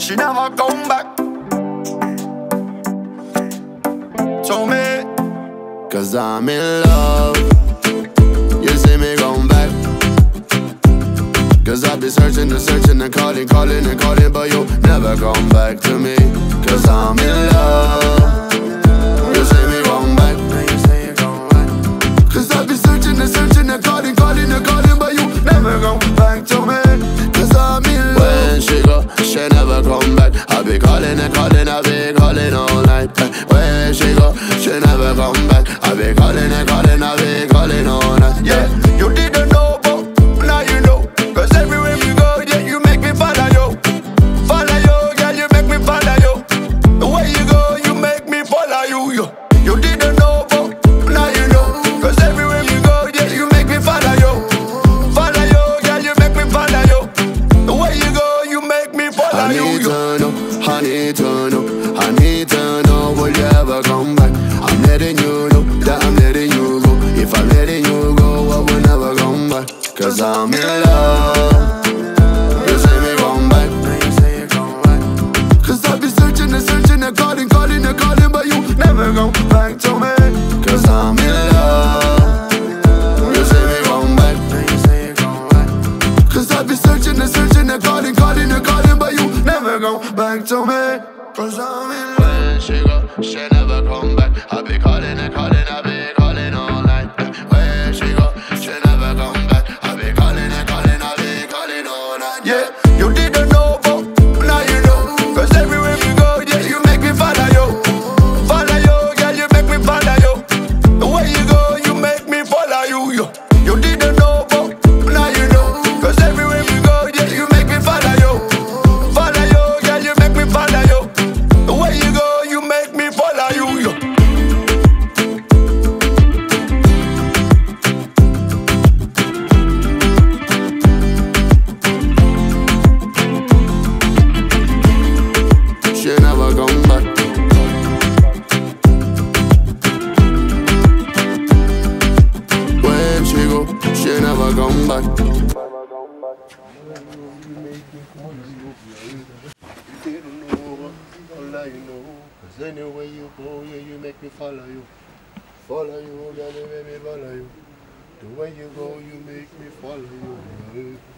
she never come back. Tell me, cause I'm in love. You see me come back. Cause I've been searching and searching and calling, calling and calling, but you never come back to me. Cause I'm in love. You see me come back. Cause I've been searching and searching and calling, calling and calling, but you never come back to me. Cause I'm in love. When she go, she never come back. I be calling and calling, I be calling all night. When she go, she never come back. I be calling and calling, I be calling all night. yeah, you didn't know, but now you know. Cause everywhere you go, yeah, you make me follow you. Follow you, girl, you make me follow you. The way you go, you make me follow you, yo. You didn't know, but now you know. Cause everywhere you go, yeah, you make me follow you. Follow you, girl, you make me follow you. The way you go, you make me follow I you, need yo. to know, I need to know, I need to know, will you ever come back? I'm letting you know that I'm letting you go. If I'm letting you go, I will never come back. Cause I'm in love. You say me come back. Cause I've been searching and searching and calling, calling and calling, but you never come back to me. Cause I'm in love. You say me come back. Cause I've been searching and searching and calling, calling and calling, but you never come back to me. Cause I'm in love. When she go, she never come back. I be calling and calling, I be calling all night. When she go, she never come back. I be calling and calling, I be calling all night. Yeah, you didn't know, but now you know. Cause everywhere you go, yeah, you make me follow you. Follow you, girl, you make me follow you. The way you go, you make me follow you, yo. You didn't know, but now you know. Cause everywhere you go, yeah, you make me follow you. Follow you, girl, you make me follow you. The way you go, you make me follow you, yo. She never come back. When she go, she never come back. Cause anywhere you go, yeah, you make me follow you. Follow you, girl, you make me follow you. The way you go, you make me follow you.